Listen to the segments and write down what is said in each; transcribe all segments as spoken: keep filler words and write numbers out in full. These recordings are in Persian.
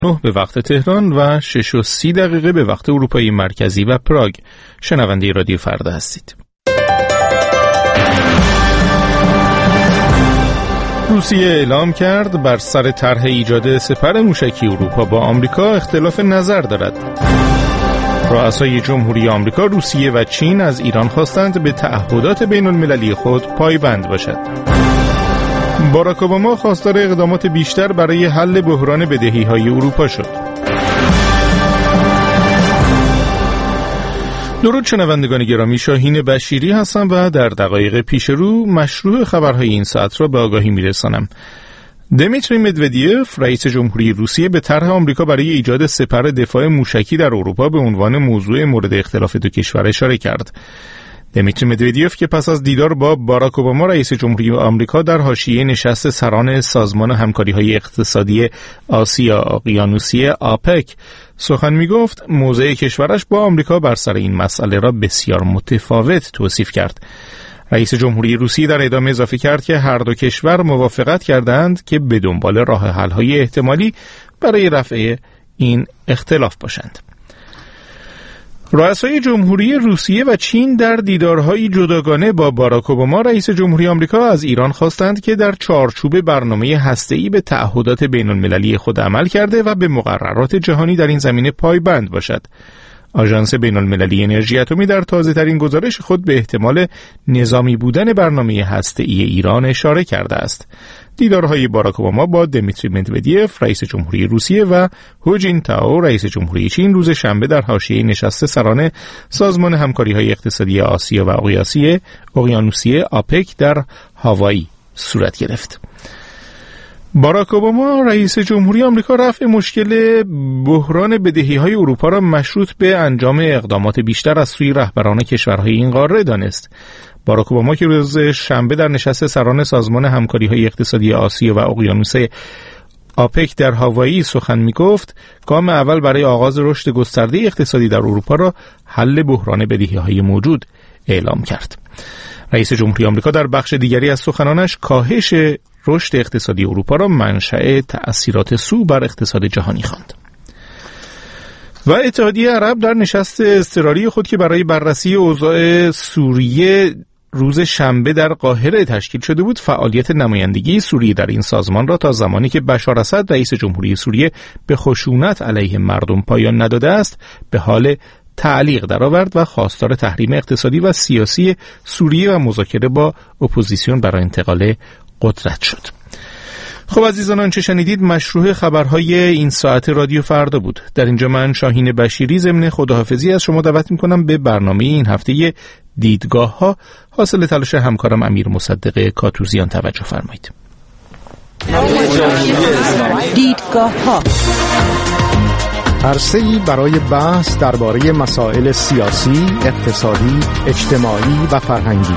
نه به وقت تهران و شش و سی دقیقه به وقت اروپای مرکزی و پراگ. شنونده رادیو فردا هستید. روسیه اعلام کرد بر سر طرح ایجاد سپر موشکی اروپا با آمریکا اختلاف نظر دارد. رؤسای جمهوری آمریکا، روسیه و چین از ایران خواستند به تعهدات بین المللی خود پایبند باشد. باراک اوباما خواستار اقدامات بیشتر برای حل بحران بدهی‌های اروپا شد. درود شنوندگان گرامی، شاهین بشیری هستم و در دقایق پیش رو مشروع خبرهای این ساعت را به آگاهی میرسانم. دمیتری مدودیف، رئیس جمهوری روسیه، به طرح آمریکا برای ایجاد سپر دفاع موشکی در اروپا به عنوان موضوع مورد اختلاف دو کشور اشاره کرد. دمیتری مدودیف که پس از دیدار با باراک اوباما رئیس جمهوری آمریکا در حاشیه نشست سران سازمان همکاری‌های اقتصادی آسیا اقیانوسیه آپک سخن می‌گفت، موضع کشورش با آمریکا بر سر این مسئله را بسیار متفاوت توصیف کرد. رئیس جمهوری روسیه در ادامه اضافه کرد که هر دو کشور موافقت کردند که به دنبال راه حل‌های احتمالی برای رفع این اختلاف باشند. رؤسای جمهوری روسیه و چین در دیدارهای جداگانه با باراک اوباما رئیس جمهوری آمریکا از ایران خواستند که در چارچوب برنامه هسته‌ای به تعهدات بین‌المللی خود عمل کرده و به مقررات جهانی در این زمینه پایبند باشد. آژانس بین‌المللی انرژی اتمی در تازه‌ترین گزارش خود به احتمال نظامی بودن برنامه هسته‌ای ایران اشاره کرده است. دیدارهای باراک اوباما با دمیتری مدودیف رئیس جمهوری روسیه و هو جینتائو رئیس جمهوری چین روز شنبه در حاشیه نشست سران سازمان همکاری‌های اقتصادی آسیا و اقیانوسیه اقیانوسیه آپک در هاوایی صورت گرفت. باراک اوباما رئیس جمهوری آمریکا رفع مشکل بحران بدهی‌های اروپا را مشروط به انجام اقدامات بیشتر از سوی رهبران کشورهای این قاره دانست. باراک اوباما که روز شنبه در نشست سران سازمان همکاری‌های اقتصادی آسیا و اقیانوسیه آپک در هاوایی سخن می‌گفت، گام اول برای آغاز رشد گسترده اقتصادی در اروپا را حل بحران بدهی‌های موجود اعلام کرد. رئیس جمهوری آمریکا در بخش دیگری از سخنانش کاهش رشد اقتصادی اروپا را منشأ تأثیرات سو بر اقتصاد جهانی خواند. و اتحادیه عرب در نشست اضطراری خود که برای بررسی اوضاع سوریه روز شنبه در قاهره تشکیل شده بود، فعالیت نمایندگی سوریه در این سازمان را تا زمانی که بشار اسد رئیس جمهوری سوریه به خشونت علیه مردم پایان نداده است به حال تعلیق درآورد و خواستار تحریم اقتصادی و سیاسی سوریه و مذاکره با اپوزیسیون برای انتقال قدرت شد. خب عزیزان، آنچه شنیدید مشروع خبرهای این ساعت رادیو فردا بود. در اینجا من شاهین بشیری ضمن خداحافظی از شما دعوت میکنم به برنامه این هفته دیدگاه ها حاصل تلاش همکارم امیر مصدق کاتوزیان توجه فرمایید. دیدگاه ها عرصه‌ای برای بحث درباره مسائل سیاسی، اقتصادی، اجتماعی و فرهنگی.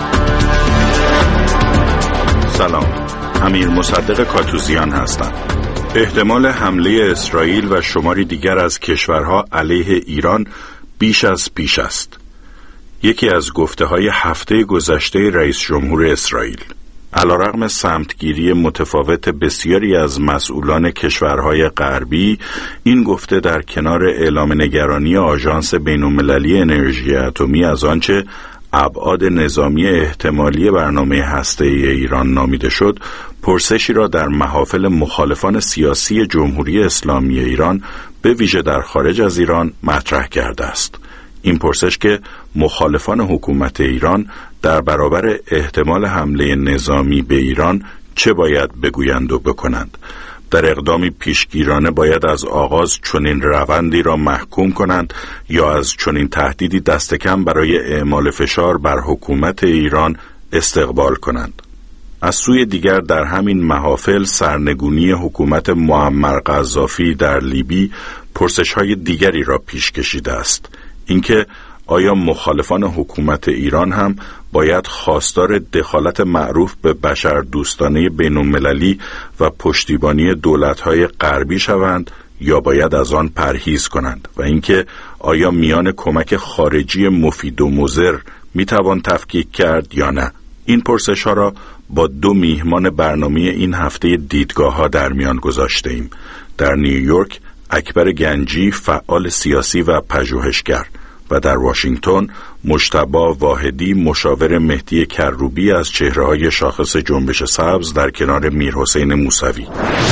سلام، امیر مصدق کاتوزیان هستم. احتمال حمله اسرائیل و شماری دیگر از کشورها علیه ایران بیش از پیش است. یکی از گفته‌های هفته گذشته رئیس جمهور اسرائیل. علیرغم سمتگیری متفاوت بسیاری از مسئولان کشورهای غربی، این گفته در کنار اعلام نگرانی آژانس بین‌المللی انرژی اتمی از آنچه ابعاد نظامی احتمالی برنامه هسته‌ای ایران نامیده شد، پرسشی را در محافل مخالفان سیاسی جمهوری اسلامی ایران به ویژه در خارج از ایران مطرح کرده است. این پرسش که مخالفان حکومت ایران در برابر احتمال حمله نظامی به ایران چه باید بگویند و بکنند؟ در اقدامی پیشگیرانه باید از آغاز چنین روندی را محکوم کنند یا از چنین تهدیدی دست کم برای اعمال فشار بر حکومت ایران استقبال کنند؟ از سوی دیگر در همین محافل سرنگونی حکومت معمر قذافی در لیبی پرسش‌های دیگری را پیش کشیده است. اینکه آیا مخالفان حکومت ایران هم باید خواستار دخالت معروف به بشردوستانه بین‌المللی و پشتیبانی دولت‌های غربی شوند یا باید از آن پرهیز کنند؟ و اینکه آیا میان کمک خارجی مفید و مضر میتوان تفکیک کرد یا نه؟ این پرسش‌ها را با دو میهمان برنامه این هفته دیدگاه‌ها در میان گذاشته ایم. در نیویورک اکبر گنجی فعال سیاسی و پژوهشگر و در واشنگتن مجتبی واحدی مشاور مهدی کروبی از چهره‌های شاخص جنبش سبز در کنار میرحسین موسوی.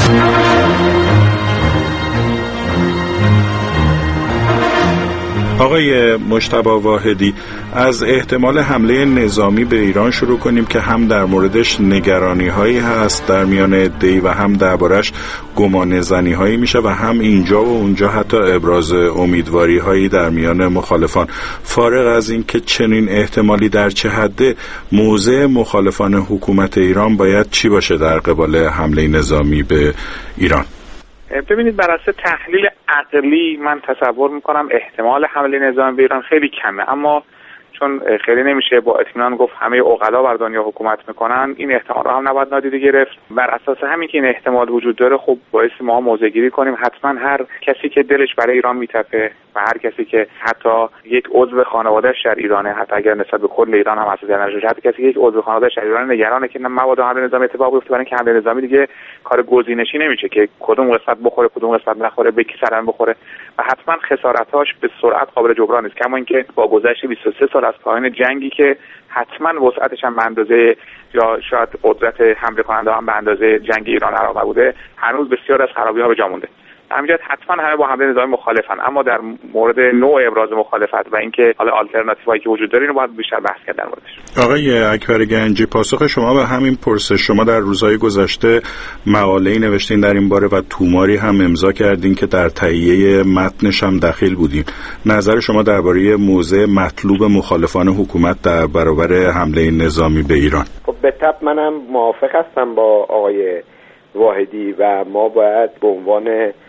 آقای مجتبی واحدی، از احتمال حمله نظامی به ایران شروع کنیم که هم در موردش نگرانی هایی هست در میان عده‌ای و هم دربارش گمان زنی هایی میشه و هم اینجا و اونجا حتی ابراز امیدواری هایی در میان مخالفان. فارغ از این که چنین احتمالی در چه حده، موضع مخالفان حکومت ایران باید چی باشه در قبال حمله نظامی به ایران؟ ببینید، بر اساس تحلیل عقلی من تصور میکنم احتمال حمله نظامی به ایران خیلی کمه، اما چون خیلی نمیشه با اطمینان گفت همه عقلا بر دنیا حکومت میکنن، این احتمال رو هم نباید نادیده گرفت. بر اساس همین که این احتمال وجود داره، خب باعث ما موضع گیری کنیم. حتما هر کسی که دلش برای ایران میتپه و هر کسی که حتی یک عضو خانواده‌اش در ایرانه، حتی اگر نسبت به کل ایران هم اساس نشه، حتی کسی که یک عضو خانواده‌اش در ایران نگرانه که مبادا حمله نظامی اتفاق بیفته، برای اینکه حمله نظامی دیگه کار گزینشی نمیشه که کدوم قسمت بخوره کدوم قسمت نخوره، به کی سرم بخوره و حتما خسارت‌هاش به سرعت قابل جبران است. کما اینکه با گذشت بیست و سه سال از پایان جنگی که حتما وسعتش هم به اندازه یا شاید قدرت حمله کننده هم به اندازه جنگ ایران عراق بوده، هنوز بسیار از خرابی‌ها به جا مونده. همینجا حتما همه با حمله نظامی مخالفن، اما در مورد نوع ابراز مخالفت و اینکه حالا آلترناتیوهایی که وجود داره، اینو باید بیشتر بحث کرد در موردش. آقای اکبر گنجی، پاسخ شما به همین پرسش، شما در روزهای گذشته مقاله‌ای نوشتین در این باره و توماری هم امضا کردین که در تهیه متنش هم دخیل بودین. نظر شما درباره موضع مطلوب مخالفان حکومت در برابر حمله نظامی به ایران؟ خب به طب منم موافق هستم با آقای واحدی و ما باید به عنوان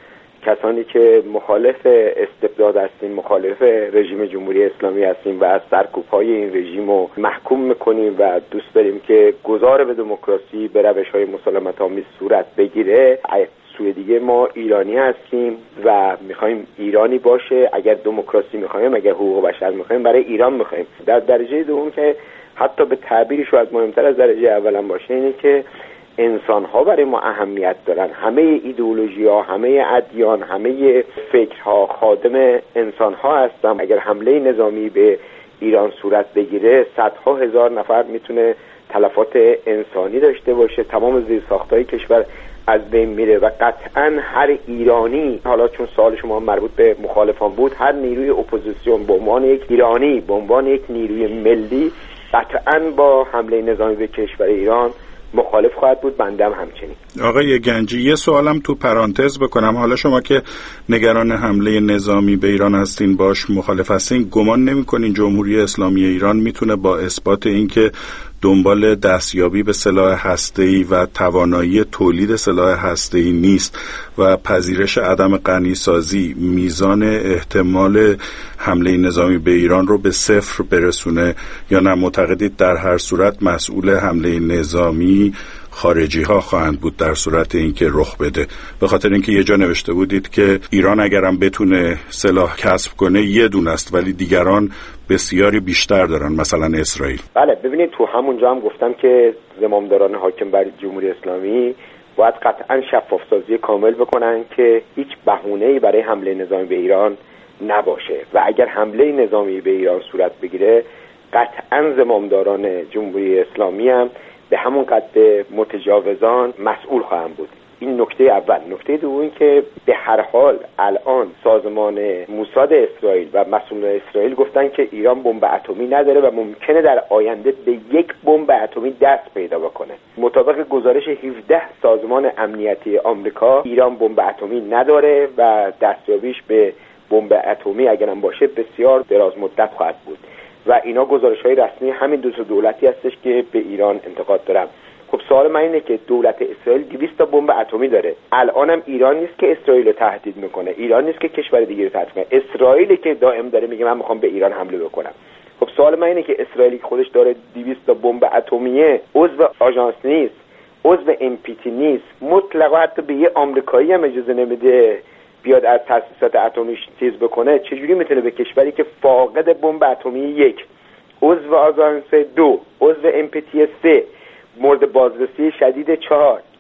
کسانی که مخالف استبداد هستیم، مخالف رژیم جمهوری اسلامی هستیم و از سرکوب‌های این رژیم رو محکوم میکنیم و دوست داریم که گذار به دموکراسی به روش‌های مسالمت‌آمیز صورت بگیره، سوی دیگه ما ایرانی هستیم و میخوایم ایرانی باشه. اگر دموکراسی میخوایم، اگر حقوق بشر میخوایم، برای ایران میخوایم. در درجه دوم که حتی به تعبیری شاید مهمتر از درجه اولم باشه، اینه که انسان ها برای ما اهمیت دارن. همه ایدئولوژی ها، همه ادیان، همه فکرها خادم انسان ها هستن. اگر حمله نظامی به ایران صورت بگیره، صدها هزار نفر میتونه تلفات انسانی داشته باشه، تمام زیرساختهای کشور از بین میره و قطعا هر ایرانی، حالا چون سوال شما مربوط به مخالفان بود، هر نیروی اپوزیسیون به عنوان یک ایرانی، به عنوان یک نیروی ملی، قطعا با حمله نظامی به کشور ایران مخالف خواهد بود. بنده هم همچنین. آقای گنجی، یه سوالم تو پرانتز بکنم. حالا شما که نگران حمله نظامی به ایران هستین، باش مخالف هستین، گمان نمی‌کنین جمهوری اسلامی ایران میتونه با اثبات اینکه دنبال دستیابی به سلاح هسته‌ای و توانایی تولید سلاح هسته‌ای نیست و پذیرش عدم غنی‌سازی، میزان احتمال حمله نظامی به ایران رو به صفر برسونه، یا نه معتقدید در هر صورت مسئول حمله نظامی خارجی ها خواهند بود در صورت اینکه رخ بده؟ به خاطر اینکه یه جا نوشته بودید که ایران اگرم بتونه سلاح کسب کنه یه دونه است، ولی دیگران بسیاری بیشتر دارن، مثلا اسرائیل. بله، ببینید تو همونجا هم گفتم که زمامداران حاکم بر جمهوری اسلامی باید قطعا شفافسازی کامل بکنن که هیچ بهونه‌ای برای حمله نظامی به ایران نباشه و اگر حمله نظامی به ایران صورت بگیره، قطعا زمامداران جمهوری اسلامی هم به همون قد متجاوزان مسئول خواهند بود. این نکته اول. نکته دوم که به هر حال الان سازمان موساد اسرائیل و مسئولان اسرائیل گفتن که ایران بمب اتمی نداره و ممکنه در آینده به یک بمب اتمی دست پیدا بکنه. مطابق گزارش هفده سازمان امنیتی آمریکا، ایران بمب اتمی نداره و دستیابیش به بمب اتمی اگرم باشه بسیار دراز مدت خواهد بود و اینا گزارش‌های رسمی همین دو تا دولتی هستش که به ایران انتقاد دارن. خب سوال من اینه که دولت اسرائیل دویست تا بمب اتمی داره. الانم ایران نیست که اسرائیل رو تهدید میکنه، ایران نیست که کشور دیگه رو تهدید میکنه، اسرائیلی که دائم داره میگه من میخوام به ایران حمله بکنم. خب سوال من اینه که اسرائیلی که خودش داره دویست تا بمب اتمیه، عضو آژانس نیست، عضو ام پی تی نیست، مطلقاً حتی به یه آمریکایی هم اجازه نمیده بیاد از تاسیسات اتمیش چیز بکنه، چجوری میتونه به کشوری که فاقد بمب اتمی یک، عضو آژانس دو، عضو ام پی تی سه، مورد بازرسی شدید چهار،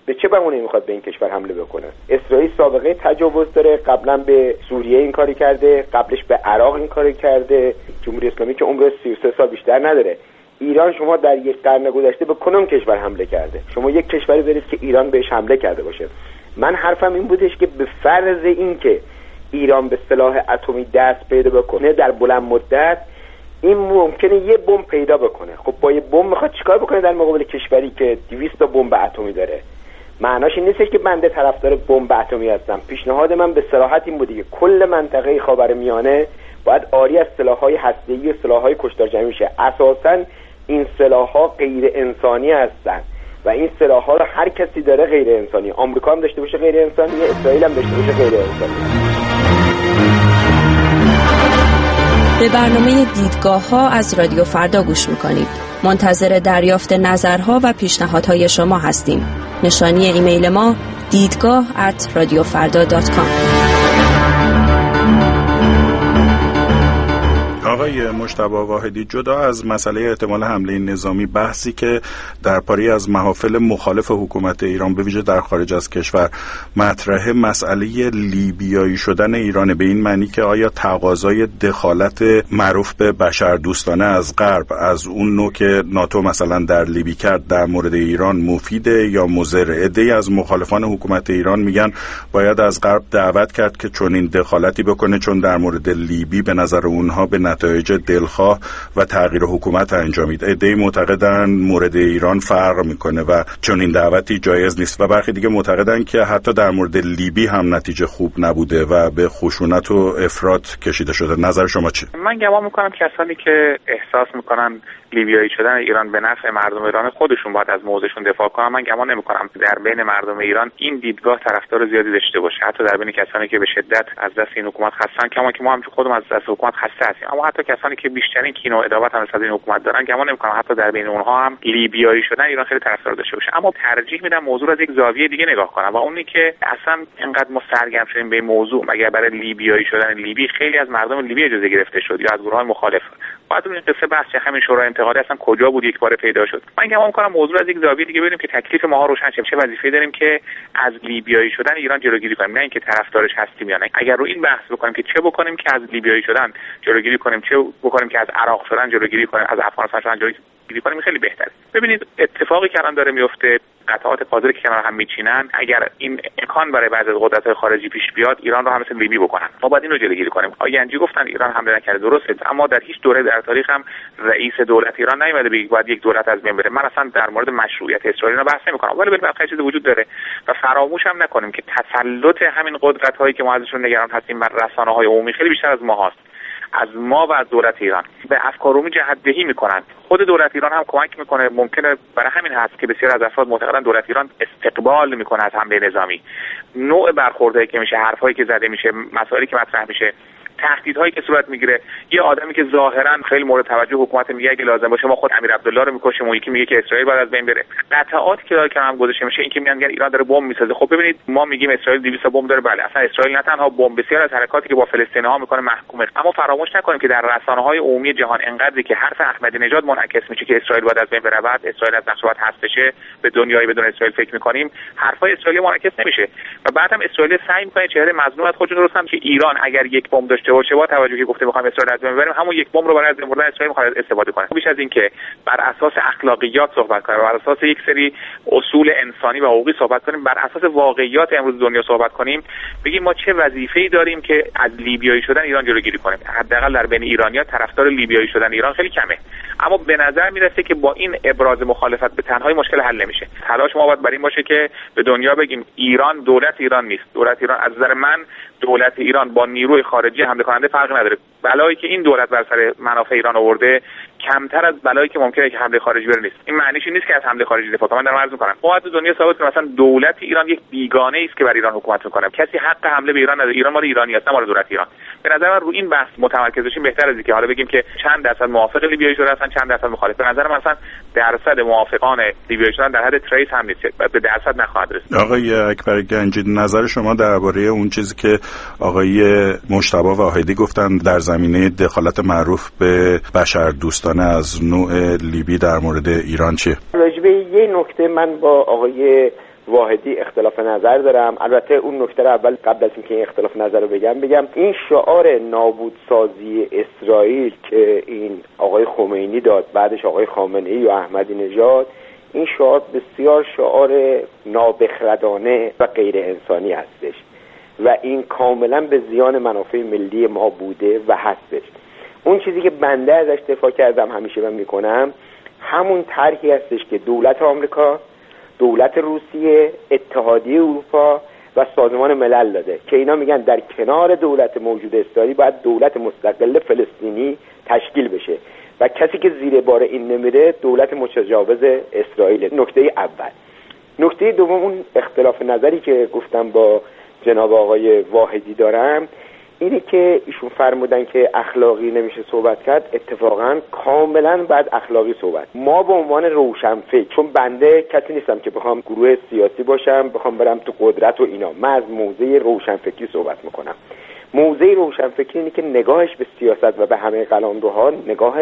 به چه بهونه‌ای میخواد به این کشور حمله بکنه؟ اسرائیل سابقه تجاوز داره، قبلا به سوریه این کاری کرده، قبلش به عراق این کاری کرده. جمهوری اسلامی که عمر سی و سه سال بیشتر نداره. ایران شما در یک قرن گذشته به کدوم کشور حمله کرده؟ شما یک کشوری دارید که ایران بهش حمله کرده باشه. من حرفم این بودش که به فرض این که ایران به سلاح اتمی دست پیدا بکنه در بلند مدت، این ممکنه یه بمب پیدا بکنه. خب با یه بمب میخواد چیکار بکنه در مقابل کشوری که دویست تا بمب اتمی داره؟ معناش این نیستش که بنده طرفدار بمب اتمی هستم. پیشنهاد من به صراحت این بوده که کل منطقه خاورمیانه باید عاری از سلاح‌های هسته‌ای و سلاح‌های کشتار جمعی شه. اساساً این سلاح‌ها غیر انسانی هستند و این سلاح‌ها رو هر کسی داره غیر انسانی. آمریکا هم داشته باشه غیر انسانی، اسرائیل هم داشته باشه غیر انسانی. به برنامه دیدگاه‌ها از رادیو فردا گوش می‌کنید. منتظر دریافت نظرها و پیشنهادهای شما هستیم. نشانی ایمیل ما دیدگاه ات رادیو فردا دات کام. آقای مجتبی واحدی، جدا از مسئله احتمال حمله نظامی، بحثی که در پاری از محافل مخالف حکومت ایران به ویژه در خارج از کشور مطرحه، مسئله لیبیایی شدن ایران، به این معنی که آیا تقاضای دخالت معروف به بشردوستانه از غرب، از اون نوع که ناتو مثلا در لیبی کرد، در مورد ایران مفیده یا مضر؟ عده‌ای از مخالفان حکومت ایران میگن باید از غرب دعوت کرد که چون این دخالتی بکنه، چون در مورد لیبی به نظر اونها به نتایج دلخواه و تغییر حکومت انجامید. عده‌ای معتقدن مورد ایران فرق میکنه و چون این دعوتی جایز نیست، و برخی دیگه معتقدن که حتی در مورد لیبی هم نتیجه خوب نبوده و به خشونت و افراط کشیده شده. نظر شما چیه؟ من گمان میکنم کسانی که احساس میکنن لیبیایی شدن ایران به نفع مردم ایران، خودشون باید از موضعشون دفاع کنن. من گمان نمیکنم در بین مردم ایران این دیدگاه طرفدار زیادی داشته باشه، حتی در بین کسانی که به شدت از دست این حکومت خستن، کما که ما هم خودمون از دست حکومت خسته هستیم. اما حتی کسانی که بیشترین کینه و عداوت هم نسبت به این حکومت دارن، گمان نمیکنم حتی در بین اونها هم لیبیایی شدن ایران خیلی طرفدار داشته باشه. اما ترجیح میدم موضوع رو از یک زاویه دیگه نگاه کنم، و اونی که اصلا اینقدر ما سرگرم شدیم به این موضوع مگر برای لیبیایی شدن لیبی خیلی از مردم لیبی اجازه گرفته شد یا از گروه‌های مخالف؟ بعد اون قصه بحث همین شورای انتقالی اصلا کجا بود یک بار پیدا شد. من گمان می‌کنم موضوع از یک زاویه دیگه ببینیم که تکلیف ما روشن شه، چه وظیفه‌ای داریم که از لیبیایی شدن ایران جلوگیری کنیم، نه اینکه طرفدارش هستیم یا نه. اگر رو این بحث بکنیم که چه بکنیم که از لیبیایی شدن جلوگیری کنیم، چه بکنیم که از عراق شدن جلوگیری کنیم، از افغانستان شدن جلوگیری کنیم، خیلی بهتره. ببینید اتفاقی که الان داره میفته، قطعات قاذری که کنار هم میچینن، اگر این امکان برای بعضی از قدرت‌های خارجی پیش بیاد، ایران رو هم مثل لیبی بکنن، ما باید اینو جلوگیری کنیم. آینجی گفتن ایران حمله نکرده، درسته، اما در هیچ دوره در تاریخ هم رئیس دولت ایران نیومده بگه باید یک دولت از بین بره. من اصلا در مورد مشروعیت اسرائیل رو بحث نمی‌کنم، ولی بالاخره چیزی وجود داره و فراموش هم نکنیم که تسلط همین قدرت‌هایی که ما ازشون نگران هستیم بر رسانه‌های عمومی خیلی بیشتر از ما هست، از ما و از دولت ایران. به افکار عمومی جهت‌دهی میکنن. خود دولت ایران هم کمک میکنه. ممکنه برای همین هست که بسیار از افراد معتقدن دولت ایران استقبال میکنه از حمله نظامی. نوع برخوردی که میشه، حرفایی که زده میشه، مسائلی که مطرح میشه، تهدیدهایی که صورت میگیره، یه آدمی که ظاهرا خیلی مورد توجه حکومت میگه اگه لازم باشه ما خود امیر عبدالله رو میکشیم، اون یکی میگه که اسرائیل باید از بین بره. قطعاتی که داره کنم گذاشته میشه، این که میگن ایران داره بمب میسازه. خب ببینید ما میگیم اسرائیل دویست بمب داره، بله، اصلا اسرائیل نه تنها بمب، بسیار از حرکاتی که با فلسطینی‌ها میکنه محکومه. اما فراموش نکنیم که در رسانه‌های عمومی جهان انقدری که حرف احمدی نژاد منعکس میشه که اسرائیل باید از بین بره، بعد اسرائیل از نقشه باید حذف بشه، به دنیای بدون اسرائیل فکر میکنیم، حرفای اسرائیلی منعکس نمیشه و بعدم اسرائیل سعی میکنه چهره مظلوم از خودش درست کنه که ایران اگر یک بمب داشته باشه با توجه گفته می‌خوایم اسرائیل از بین ببریم، همون یک بمب رو برای از بین بردن اسرائیل می‌خواد استفاده کنه. بیش از این که بر اساس اخلاقیات صحبت کنیم، بر اساس یک سری اصول انسانی و حقوقی صحبت کنیم، بر اساس واقعیات امروز دنیا صحبت کنیم، بگیم ما چه وظیفه‌ای داریم که از لیبیایی شدن ایران جلوگیری کنیم. حداقل در بین ایرانی‌ها طرفدار لیبیایی شدن ایران خیلی کمه، اما به نظر میرسه که با این ابراز مخالفت به تنهایی مشکل حل نمیشه. تلاش ما باید بر این باشه که به دنیا بگیم ایران دولت ایران نیست. دولت ایران از نظر من، دولت ایران با نیروی خارجی حمله کننده فرقی نداره. بلایی که این دولت بر سر منافع ایران آورده کمتر از بلایی که ممکنه که حمله خارجی بره نیست. این معنیش نیست که از حمله خارجی دفاع کنم. من دارم عرض می‌کنم ما تو دنیا ثابت کنیم مثلا دولت ایران یک بیگانه است که بر ایران حکومت می‌کنه. کسی حق حمله به ایران نداره. ایران مال ایرانی است، نه مال دولت ایران. به نظر من رو این بحث متمرکز بشیم بهتر از اینکه حالا بگیم که چند درصد موافق لیبیایی شده هستن، چند درصد مخالف. به نظر من مثلا درصد موافقان لیبیایی شدن در حد تریس هم نیست، به درصد نخواهد رسید. آقای اکبر گنجی، نظر شما درباره اون چیزی که آقای مجتبی واحدی گفتن در زمینه دخالت معروف به بشردوستانه از نوع لیبی در مورد ایران چیه؟ راجبه یه نکته من با آقای واحدی اختلاف نظر دارم. البته اون نکته اول قبل از اینکه این اختلاف نظر رو بگم بگم این شعار نابودسازی اسرائیل که این آقای خمینی داد، بعدش آقای خامنه‌ای و احمدی نژاد، این شعار بسیار شعار نابخردانه و غیر انسانی هستش و این کاملا به زیان منافع ملی ما بوده و هستش. اون چیزی که بنده ازش دفاع کردم همیشه من میکنم همون طرحی هستش که دولت آمریکا، دولت روسیه، اتحادیه اروپا و سازمان ملل داده که اینا میگن در کنار دولت موجود اسرائیلی باید دولت مستقل فلسطینی تشکیل بشه و کسی که زیر بار این نمیره دولت متجاوز اسرائیل. نکته اول. نکته دوم، اون اختلاف نظری که گفتم با جناب آقای واحدی دارم اینه که ایشون فرمودن که اخلاقی نمیشه صحبت کرد. اتفاقا کاملا باید اخلاقی صحبت. ما به عنوان روشنفکر، چون بنده کسی نیستم که بخوام گروه سیاسی باشم بخوام برم تو قدرت و اینا، من از موضع روشنفکری صحبت میکنم. موضع روشنفکری اینه که نگاهش به سیاست و به همه قلمروها نگاه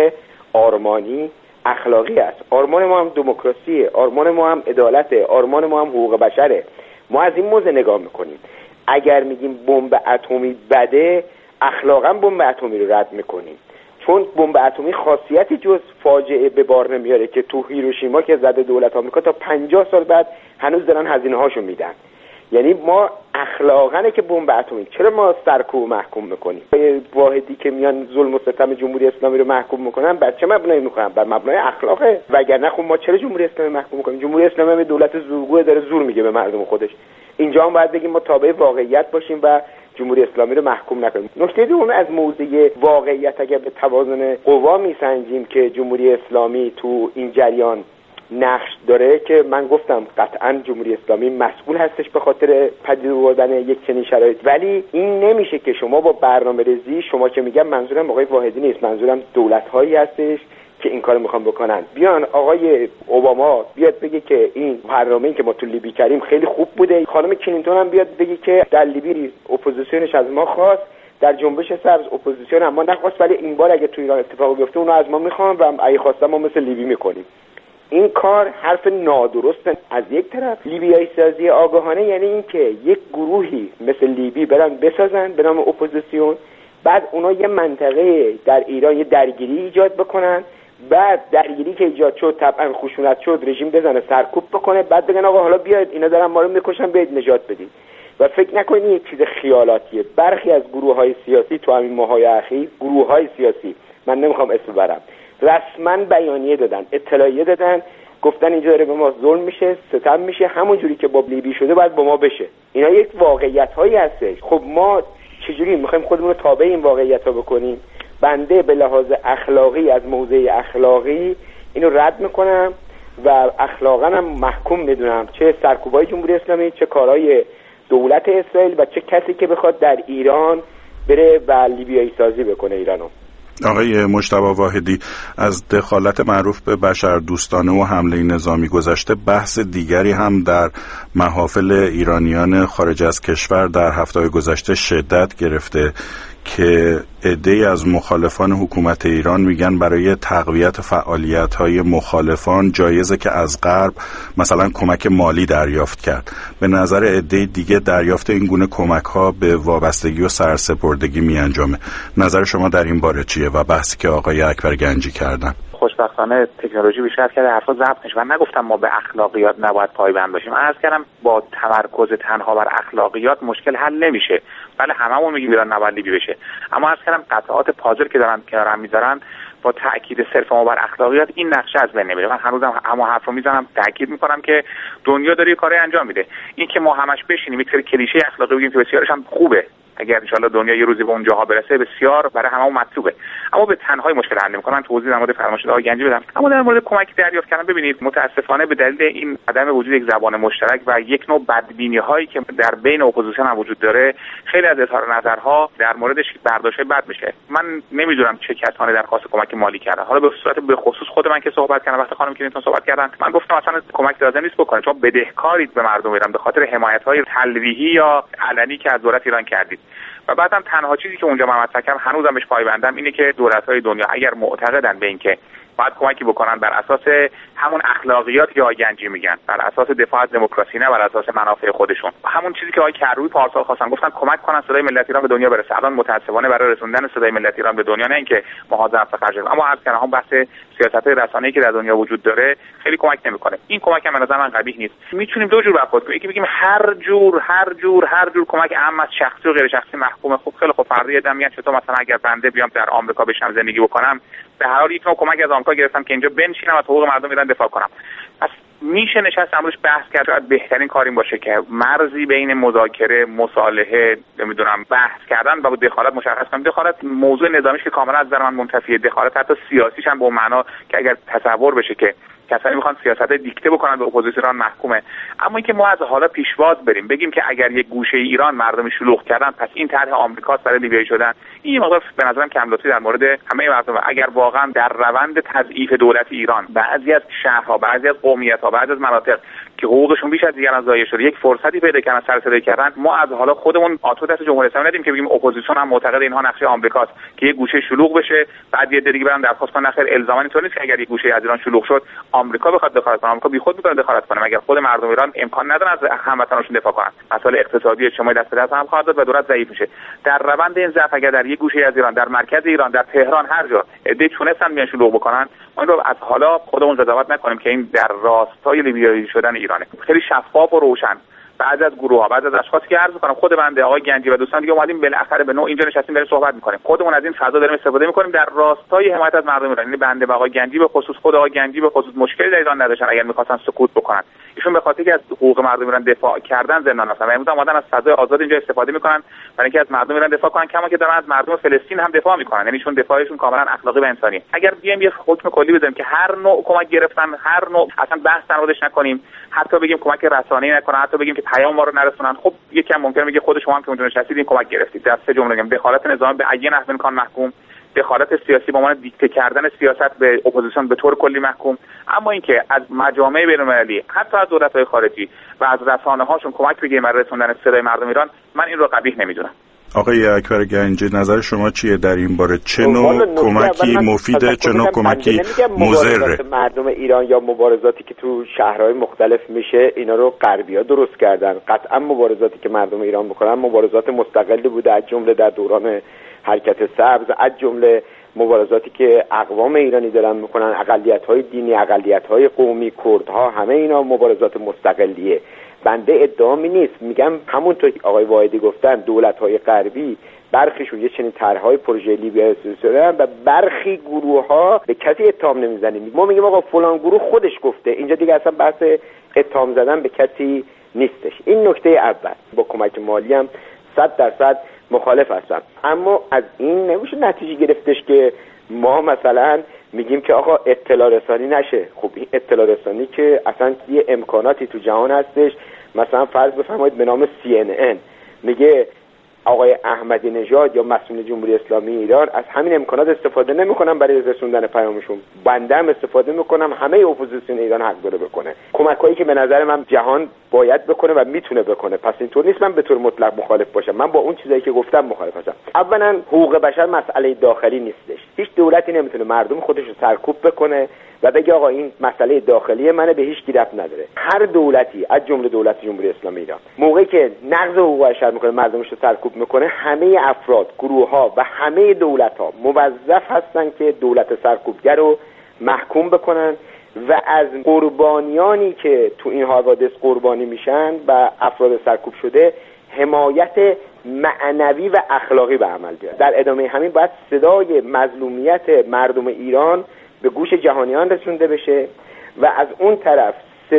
آرمانی اخلاقی است. آرمان ما هم دموکراسیه، آرمان ما هم عدالته، آرمان ما هم حقوق بشره. ما از این موضع نگاه میکنیم. اگر میگیم بمب اتمی بده، اخلاقا بمب اتمی رو رد میکنیم، چون بمب اتمی خاصیتی جز فاجعه به بار نمیاره که تو هیروشیما که زده دولت آمریکا تا پنجاه سال بعد هنوز دارن هزینه هاشو میدن. یعنی ما اخلاقا که بمب اتمی، چرا ما سرکوب محکوم میکنیم؟ واحدی که میان ظلم و ستم جمهوری اسلامی رو محکوم میکنن بر چه مبنایی میکنن؟ بر مبنای اخلاقه. وگرنه خب ما چرا جمهوری اسلامی محکوم میکنیم؟ جمهوری اسلامی دولت زورگوه داره زور میگه به مردم خودش. اینجا هم باید بگیم ما تابع واقعیت باشیم و جمهوری اسلامی رو محکوم نکنیم. نکته دوم، از موضع واقعیت اگر به توازن قوا میسنجیم که جمهوری اسلامی تو این جریان نقش داره، که من گفتم قطعا جمهوری اسلامی مسئول هستش به خاطر پدید آوردن یک چنین شرایط، ولی این نمیشه که شما با برنامه‌ریزی، شما که میگم منظورم آقای واحدی نیست، منظورم دولت‌هایی هستش که این کارو میخوان بکنن، بیان آقای اوباما بیاد بگه که این برنامه‌ای که ما تو لیبی کردیم خیلی خوب بوده، خانم کلینتون هم بیاد بگه که در لیبی اپوزیسیونش از ما خواست، در جنبش سبز اپوزیسیون اما نخواست، ولی این بار اگه تو ایران اتفاق بیفته اونو از ما میخوان و اگه خواستن ما مثل لیبی میکنیم. این کار حرف نادرست از یک طرف. لیبیایی سازی آگاهانه یعنی این که یک گروهی مثل لیبی برن بسازن به نام اپوزیسیون، بعد اونا یه منطقه در ایران یه درگیری ایجاد بکنن، بعد درگیری که ایجاد شد طبعا خشونت شد، رژیم بزنه سرکوب بکنه، بعد بگن آقا حالا بیاید اینا دارن ما رو میکشن بیاید نجات بدید. و فکر نکنید این چیز خیالاتیه. برخی از گروه‌های سیاسی تو همین ماهای اخیر، گروه‌های سیاسی، من نمیخوام اسم ببرم، رسما بیانیه دادن، اطلاعیه دادن، گفتن اینجا داره به ما ظلم میشه، ستم میشه، همون جوری که با لیبی شده باید با ما بشه. اینا یک واقعیت‌هایی هستش. خب ما چجوری میخوایم خودمون رو تابع این واقعیت‌ها بکنیم؟ بنده به لحاظ اخلاقی از موضع اخلاقی اینو رد میکنم و اخلاقا هم محکوم میدونم چه سرکوبای جمهوری اسلامی، چه کارهای دولت اسرائیل و چه کسی که بخواد در ایران بره و لیبیایی سازی بکنه ایرانو. آقای مجتبی واحدی، از دخالت معروف به بشردوستانه و حمله نظامی گذشته، بحث دیگری هم در محافل ایرانیان خارج از کشور در هفته‌های گذشته شدت گرفته که عده‌ای از مخالفان حکومت ایران میگن برای تقویت فعالیت‌های مخالفان جایزه که از غرب مثلا کمک مالی دریافت کرد. به نظر عده‌ای دیگه دریافت این گونه کمک‌ها به وابستگی و سرسپردگی میانجامه. نظر شما در این باره چیه و بحثی که آقای اکبر گنجی کردن؟ خوشبختانه تکنولوژی بیشتر کرده حرفا ضبط میشه. من نگفتم ما به اخلاقیات نباید پایبند باشیم. من عرض کردم با تمرکز تنها بر اخلاقیات مشکل حل نمیشه. بله هممون میگیم ایران نباید لیبی بشه، اما عرض کردم قطعات پازل که دارن کنارم میذارن با تاکید صرف ما بر اخلاقیات این نقشه از بین نمیره. من هنوزم همون حرف رو میزنم، تاکید میکنم که دنیا داره یه کاری انجام میده. این که ما همش بشینیم یک سری کلیشه اخلاقی بگیم که بسیارش هم خوبه، اگر ان شاءالله دنیا یه روزی به اونجاها برسه بسیار برای هممون مطلوبه، اما به تنهایی مشکل حل نمی‌کنه. من توضیح در مورد فرمایش آقای گنجی بدم. اما در مورد کمک دریافت کردن، ببینید متاسفانه به دلیل این عدم وجود یک زبان مشترک و یک نوع بدبینی‌هایی که در بین اپوزیسیون هم وجود داره، خیلی از اظهار نظرها در موردش برداشت بد میشه. من نمیدونم چه کسانی درخواست کمک مالی کردن. حالا به صورت به خصوص خود من که صحبت کردم، وقتی خانم کلینتون صحبت کردن، من گفتم اصلا کمک لازم نیست بکنید، چون بدهکارید به مردم ایران به خاطر حمایت‌های تلویحی یا علنی که از دولت ایران کردید. و بعدم تنها چیزی که اونجا من مطرح کردم هنوزم بهش پایبندم اینه که دولت‌های دنیا اگر معتقدن به اینکه باید کمکی بکنن بر اساس همون اخلاقیات که آقای گنجی میگن، بر اساس دفاع از دموکراسی نه بر اساس منافع خودشون، همون چیزی که آقای کروبی پارسال خواستن، گفتن کمک کنن صدای ملت ایران به دنیا برسه. الان متأسفانه برای رسوندن صدای ملت ایران به دنیا نه اینکه ما ظرف خرج کنیم، اما عرض کردم هم بحث سیاست رسانه‌ای که در دنیا وجود داره خیلی کمک نمیکنه. این کمک هم به نظر من قبیح نیست. میتونیم دو جور برخورد کنیم، یکی بگیم هر جور هر جور هر جور کمک عام از شخصی و غیر شخصی محکومه. خب خیلی خوب، فرضیه دادم میگن چطور مثلا اگر بنده بیام در آمریکا بشم زندگی بکنم، به هر حال یک نوع کمک از آمریکا گرفتم که اینجا بنشینم از حقوق مردم ایران دفاع کنم. پس میشه نشست امروز بحث کرد. شاید بهترین کار این باشه که مرزی بین مذاکره، مصالحه، نمیدونم بحث کردن و دخالت مشخص کنیم. دخالت موضوع نظامیش که کاملا از نظر من منتفیه، دخالت حتی سیاسیش هم به اون معنا که اگر تصور بشه که کسانی میخوان سیاست دیکته بکنن به اپوزیسیون محکومه. اما اینکه ما از حالا پیشواز بریم بگیم که اگر یک گوشه ایران مردم شلوغ کردن پس این طرح آمریکاست برای لیبیایی شدن، این مقدار به نظرم کم لطفی در مورد همه مردم. اگر واقعا در روند تضعیف دولت ایران بعضی از شهرها، بعضی از قومیت‌ها، بعضی از مناطق که حقوقشون بیش از دیگران ضایع شده یک فرصتی پیدا کردن سر صدا کردن، ما از حالا خودمون آتو دست جمهوری اسلامی ندیم که بگیم اپوزیسیون هم معتقد اینها نقشه آمریکاست که یک گوشه شلوغ بشه، بعد یه دیگه برن درخواست کنن. خیر، الزاما اینطور نیست که اگر یک گوشه از ایران شلوغ شد آمریکا بخواد دخالت کنه. آمریکا بیخود میتونه دخالت کنه مگر خود مردم ایران امکان ندارن از هموطناشون دفاع کنن. مسائل اقتصادی اجتماعی دست به دست هم خواهد داد و دولت ضعیف میشه. در روند این ضعف اگر در یک گوشه از ایران، در مرکز ایران، در تهران، هر جا ایده تونستن بیان شلوغ بکنن، ما این رو از حالا خودمون قضاوت نکنیم که این در راستای لیبیایی شدن ایرانه. خیلی شفاف و روشن. بعضی از گروه‌ها، بعضی از اشخاصی که عرض می‌کنم خود بنده، آقای گنجی و دوستان دیگه اومدیم بالاخره به نوع اینجا نشستیم بریم صحبت می‌کنیم. خودمون از این فضا داریم استفاده می‌کنیم در راستای حمایت از مردم ایران. یعنی بنده و آقای گنجی به خصوص، خود آقای گنجی به خصوص مشکلی در ایران نداشتن اگر می‌خواستن سکوت بکنن. ایشون به خاطر اینکه از حقوق مردم ایران دفاع کردن زندان هستن و امروز اومدن از فضای آزاد اینجا استفاده می‌کنن برای اینکه از مردم ایران دفاع کنن، کما که دارن از مردم فلسطین هم دفاع می‌کنن. یعنی چون دفاعشون کاملا اخلاقی و انسانی. اگر بیایم یه حکم کلی بزنیم که هر نوع کمک گرفتن، هر نوع اصلا بحث در موردش نکنیم، حتی بگیم کمک رسانه‌ای نکنن، حتی بگیم که پیام ما رو نرسونن، خب یکم ممکنه میگه خود شما هم که اونجا نشستید این کمک گرفتید. در سه جمله میگم: دخالت نظامی به عین نحو امکان محکوم، دخالت سیاسی به عنوان دیکته کردن سیاست به اپوزیسیون به طور کلی محکوم، اما اینکه از مجامع بین‌المللی، حتی از دولت‌های خارجی و از رسانه‌هاشون کمک بگیریم برای رسوندن صدای مردم ایران، من این رو قبیح نمیدونم. آقای اکبر گنجی، نظر شما چیه در این باره؟ چه نوع کمکی مفیده، چه نوع کمکی مضره؟ مردم ایران یا مبارزاتی که تو شهرهای مختلف میشه اینا رو غربی‌ها درست کردن. قطعا مبارزاتی که مردم ایران میکنن مبارزات مستقلی بوده، از جمله در دوران حرکت سبز، از جمله مبارزاتی که اقوام ایرانی دارن میکنن، اقلیت‌های دینی، اقلیت‌های قومی، کردها، همه اینا مبارزات مستقلیه. بنده ادعامی نیست، میگم همونطور که آقای واحدی گفتن دولت‌های غربی برخیشون یه چنین طرح‌های پروژه لیبیا استفاده و برخی گروه‌ها به کسی اتهام نمیزنیم. ما میگیم آقا فلان گروه خودش گفته، اینجا دیگه اصلا بحث اتهام زدن به کسی نیستش. این نکته اول. با کمک مالی هم صد درصد مخالف هستم، اما از این نمیشه نتیجه گرفتش که ما مثلا میگیم که آقا اطلاع رسانی نشه. خب این اطلاع رسانی که اصلا یه امکاناتی تو جهان هستش، مثلا فرض بفرمایید به نام سی ان ان میگه آقای احمدی نژاد یا مسئول جمهوری اسلامی ایران از همین امکانات استفاده نمیکنن برای رسوندن پیامشون. بنده هم استفاده میکنم، همه اپوزیسیون ایران حق داره بکنه. کمکایی که به نظر من جهان باید بکنه و میتونه بکنه. پس اینطور نیست من به طور مطلق مخالف باشم. من با اون چیزایی که گفتم مخالف هستم. اولا حقوق بشر مسئله داخلی نیستش. هیچ دولتی نمیتونه مردم خودش رو سرکوب بکنه و بگه آقا این مسئله داخلی منه، به هیچ کی ربط نداره. هر دولتی از جمله دولت جمهوری اسلامی ایران موقعی که نقض حقوق بشر میکنه، مردمش رو سرکوب میکنه، همه افراد، گروه‌ها و همه دولت‌ها موظف هستن که دولت سرکوبگر رو محکوم بکنن و از قربانیانی که تو این حوادث قربانی میشن و افراد سرکوب شده حمایت معنوی و اخلاقی به عمل بیارن. در ادامه همین باید صدای مظلومیت مردم ایران به گوش جهانیان رسونده بشه و از اون طرف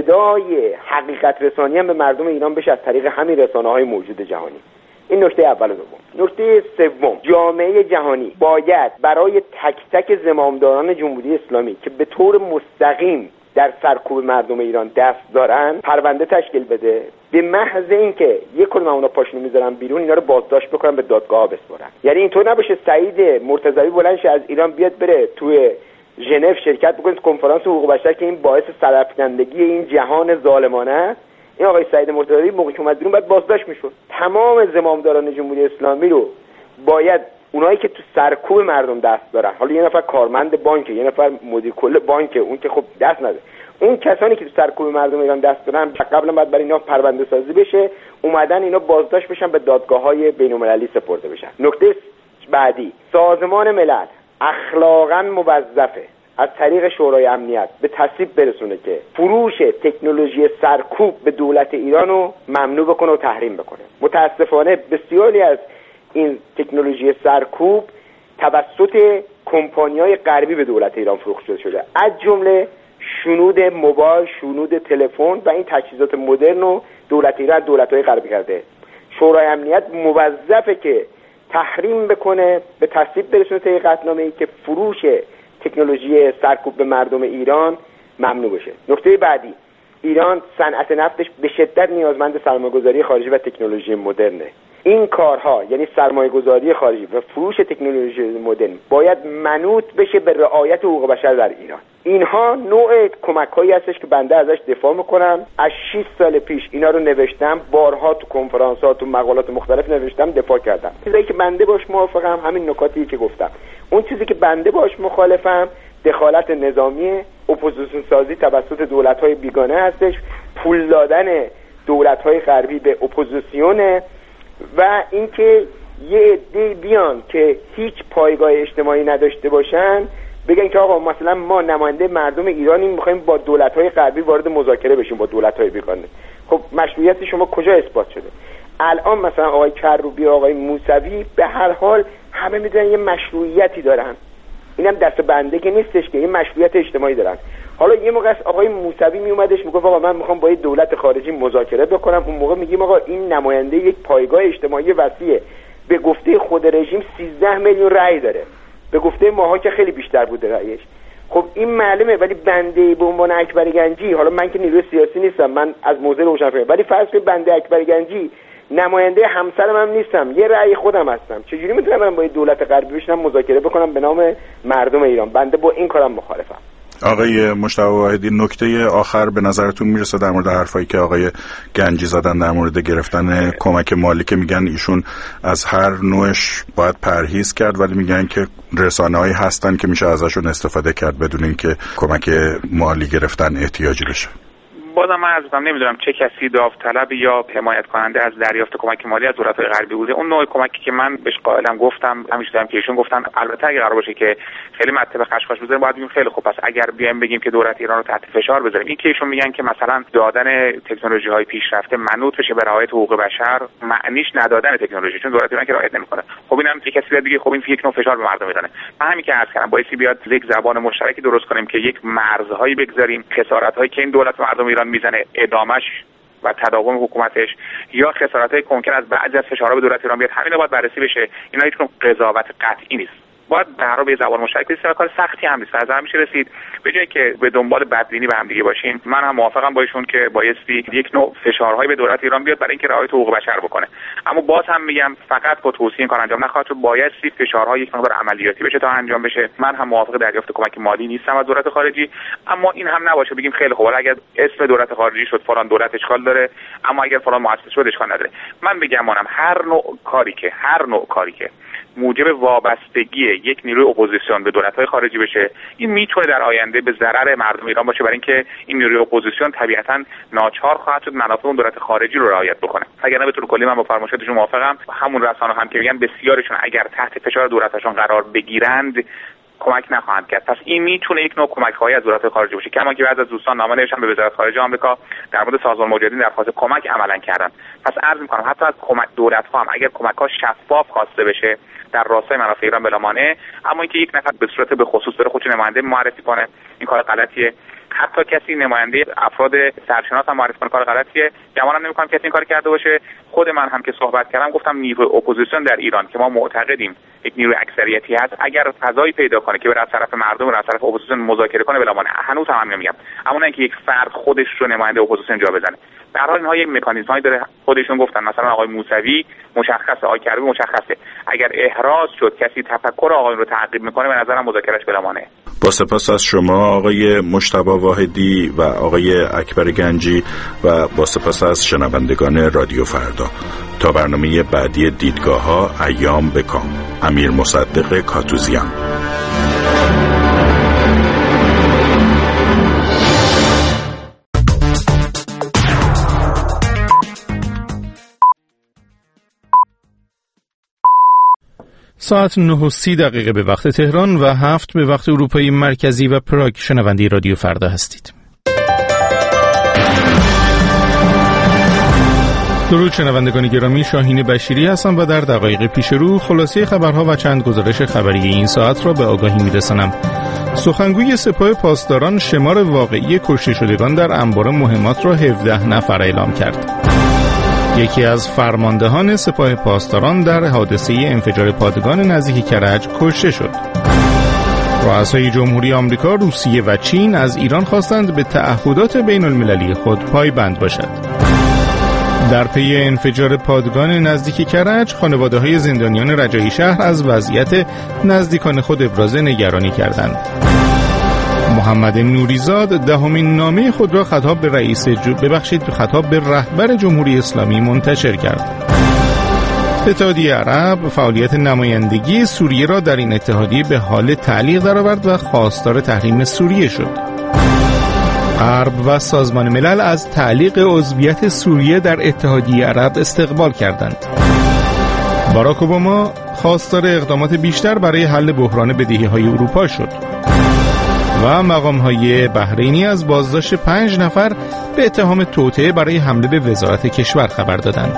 صدای حقیقت رسانی هم به مردم ایران بشه از طریق همین رسانه‌های موجود جهانی. این نکته اول و دوم. نکته سوم، جامعه جهانی باید برای تک تک زمامداران جمهوری اسلامی که به طور مستقیم در سرکوب مردم ایران دست دارن پرونده تشکیل بده. به محض اینکه یک کدوم اونا پاشونو میذارن بیرون، اینا رو بازداشت بکنن، به دادگاه بسپارن. یعنی اینطور نباشه سعید مرتضوی بلند شه از ایران بیاد بره توی ژنو شرکت بکنه کنفرانس حقوق بشر که این باعث سرافکندگی این جهان ظالمانه است. این آقای سعید مرتضوی موقعی که اومد بیرون باید بازداشت میشد. تمام زمامداران جمهوری اسلامی رو باید اونایی که تو سرکوب مردم دست دارن، حالا یه نفر کارمند بانکه، یه نفر مدیر کل بانکه، اون که خب دست نده، اون کسانی که تو سرکوب مردم ایران دست دارن قبلا باید برای اینا پرونده سازی بشه، اومدن اینا بازداشت بشن، به دادگاه‌های بین‌المللی سپرده بشن. نکته بعدی، سازمان ملل اخلاقاً موظفه از طریق شورای امنیت به تصویب برسونه که فروش تکنولوژی سرکوب به دولت ایران رو ممنوع بکنه و تحریم بکنه. متاسفانه بسیاری از این تکنولوژی سرکوب توسط کمپانی‌های غربی به دولت ایران فروخته شده، از جمله شنود موبایل، شنود تلفن و این تجهیزات مدرن رو دولت ایران از دولت‌های غربی کرده. شورای امنیت موظفه که تحریم بکنه، به تصویب برسونه طی قطعنامه‌ای که فروش تکنولوژی سرکوب به مردم ایران ممنوع بشه. نکته بعدی، ایران صنعت نفتش به شدت نیازمند سرمایه‌گذاری خارجی و تکنولوژی مدرنه. این کارها یعنی سرمایه‌گذاری خارجی و فروش تکنولوژی مدرن باید منوط بشه به رعایت حقوق بشر در ایران. اینها نوع کمک‌هایی هستش که بنده ازش دفاع میکنم. از شش سال پیش اینا رو نوشتم، بارها تو کنفرانس‌ها، تو مقالات مختلف نوشتم، دفاع کردم. چیزی که بنده باش موافقم همین نکاتی که گفتم. اون چیزی که بنده باش مخالفم دخالت نظامی، اپوزیسیون سازی توسط دولت‌های بیگانه هستش، پول دادن دولت‌های غربی به اپوزیسیون و اینکه یه عده بیان که هیچ پایگاه اجتماعی نداشته باشن بگن که آقا مثلا ما نماینده مردم ایرانی می‌خوایم با دولت‌های غربی وارد مذاکره بشیم با دولت‌های بیگانه. خب مشروعیت شما کجا اثبات شده؟ الان مثلا آقای کروبی، آقای موسوی به هر حال همه میدونن یه مشروعیتی دارن، اینم دست بنده که نیستش که این مشروعیت اجتماعی دارن. حالا یه موقع آقای موسوی می اومدش میگفت آقا من میخوام با یه دولت خارجی مذاکره بکنم، اون موقع میگیم آقا این نماینده یک پایگاه اجتماعی وسیعه، به گفته خود رژیم سیزده میلیون رأی داره، به گفته ماها که خیلی بیشتر بوده رأیش. خب این معلومه، ولی بنده به عنوان اکبر گنجی، حالا من که نیروی سیاسی نیستم، من از موضع روشنفکر، ولی فرض کنید بنده اکبر گنجی نماینده همسرم هم نیستم، یه رأی خودم هستم، چجوری میتونم من با دولت غربی بشینم مذاکره بکنم به نام مردم ایران؟ بنده با این کارم مخالفم. آقای مجتبی واحدی، نکته آخر به نظرتون میرسه در مورد حرفایی که آقای گنجی زدن در مورد گرفتن کمک مالی که میگن ایشون از هر نوعش باید پرهیز کرد، ولی میگن که رسانه‌هایی هستن که میشه ازشون استفاده کرد بدون اینکه کمک مالی گرفتن احتیاجی بشه؟ بازم من از کنم نمیدونم چه کسی داوطلب یا حمایت کننده از دریافت کمک مالی از دولت‌های غربی بوده. اون نوع کمکی که من بهش قائلم، گفتم همیشه دارم که ایشون گفتن البته اگه قرار باشه که خیلی مطلب خشخاش بزنیم باید بگیم خیلی خوب، پس اگر بیایم بگیم که دولت ایران رو تحت فشار بذاریم، این که ایشون میگن که مثلا دادن تکنولوژی‌های پیشرفته منوط بشه به رعایت حقوق بشر، معنیش ندادن تکنولوژی، چون دولت ایران که رعایت نمی‌کنه. خب اینم یه کسی بیاد بگه خب این یک نوع فشار به مردم میزنه. من همین که عرض کردم بایستی بیاد یک زبان مشترکی درست کنیم که یک مرزهایی بگذاریم، خسارت‌هایی که این دولت مردم ایران میزنه ادامش و تداوم حکومتش یا خسارت‌های ممکن از بعضی از فشارها به دولت ایران بیاد، همین رو باید بررسی بشه. اینا هیچ قضاوت قطعی نیست، باید به هر حال به زبان مشترک برسیم. کار سختی هم نیست، از هم میشه رسید. به جای که به دنبال بدبینی به هم دیگه باشیم، من هم موافقم با ایشون که بایستی یک نوع فشارهایی به دولت ایران بیاد برای اینکه رعایت حقوق بشر بکنه. اما باز هم میگم فقط با توصیه این کار انجام نخواهد شد، بایستی فشارها یک مقدار عملیاتی بشه تا انجام بشه. من هم موافق دریافت کمک مالی نیستم از دولت خارجی، اما این هم نباشه بگیم خیلی خوب اگر اسم دولت خارجی شد فلان دولت اشکال داره، اما اگر فلان مؤسسه شد اشکال نداره. من میگم منم هر نوع کاری که هر نوع کاری که موجب وابستگی یک نیروی اپوزیسیون به دولت‌های خارجی بشه، این میتونه در آینده به ضرر مردم ایران باشه، برای اینکه این نیروی اپوزیسیون طبیعتاً ناچار خواهد شد منافع اون دولت خارجی رو رعایت بکنه. اگر نه به طور کلی من با فرمایشاتشون موافقم. همون رسانه‌ها هم که میگن بسیارشون اگر تحت فشار دولتشون قرار بگیرند کمک نخواهند کرد. پس این میتونه یک نوع کمک‌هایی از دولت خارجی باشه. کما که بعضی از دوستان نامه نوشتن به وزارت خارجه آمریکا در مورد سازمان مجاهدین درخواست کمک عملاً کردن. پس عرض می‌کنم حتی از کمک دولت‌ها هم اگر کمک‌ها شفاف خواسته بشه در راستای منافع ایران بلا مانع، اما اینکه یک نفر به صورت به خصوص داره خودش نماینده معرفی کنه این کار غلطیه. حتی کسی نماینده افراد سرشناس هم معرفی کنه کار غلطیه. گمانم نمی‌کنم کسی این کار کرده باشه. خود من هم که صحبت کردم گفتم نیروی اپوزیسیون در ایران که ما معتقدیم یک نیروی اکثریتی هست، اگر فضایی پیدا کنه که بره از طرف مردم و از طرف اپوزیسیون مذاکره کنه بلا مانع. هنوز هم نمیگم، اما نه اینکه یک فرد خودش رو نماینده اپوزیسیون جا بزنه. به هر حال اینها یک مکانیزمایی داره، خودشون گفتن مثلا آقای موسوی مشخصه، آقای کروبی مشخصه. اگر احراز شد کسی تفکر آقایون رو تعقیب میکنه به نظرم مذاکرهش بلامانه. با سپاس از شما آقای مجتبی واحدی و آقای اکبر گنجی و با سپاس از شنوندگان رادیو فردا. تا برنامه بعدی دیدگاه ها، ایام بکام. امیر مصدق کاتوزیان. ساعت نه و سی دقیقه به وقت تهران و هفت به وقت اروپای مرکزی و پراگ. شنونده رادیو فردا هستید. درود شنوندگان گرامی، شاهین بشیری هستم و در دقایق پیش رو خلاصه خبرها و چند گزارش خبری این ساعت را به آگاهی میرسانم. سخنگوی سپاه پاسداران شمار واقعی کشته شدگان در انبار مهمات را هفده نفر اعلام کرد. یکی از فرماندهان سپاه پاسداران در حادثه انفجار پادگان نزدیک کرج کشته شد. رؤسای جمهوری آمریکا، روسیه و چین از ایران خواستند به تعهدات بین المللی خود پایبند باشد. در پی انفجار پادگان نزدیک کرج، خانواده‌های زندانیان رجایی شهر از وضعیت نزدیکان خود ابراز نگرانی کردند. محمد نوریزاد دهمین نامه خود را خطاب به رئیس جو... ببخشید خطاب به رهبر جمهوری اسلامی منتشر کرد. اتحادیه عرب فعالیت نمایندگی سوریه را در این اتحادیه به حال تعلیق درآورد و خواستار تحریم سوریه شد. غرب و سازمان ملل از تعلیق عضویت سوریه در اتحادیه عرب استقبال کردند. باراک اوباما خواستار اقدامات بیشتر برای حل بحران بدهی‌های اروپا شد. و مقام‌های بحرینی از بازداشت پنج نفر به اتهام توطئه برای حمله به وزارت کشور خبر دادند.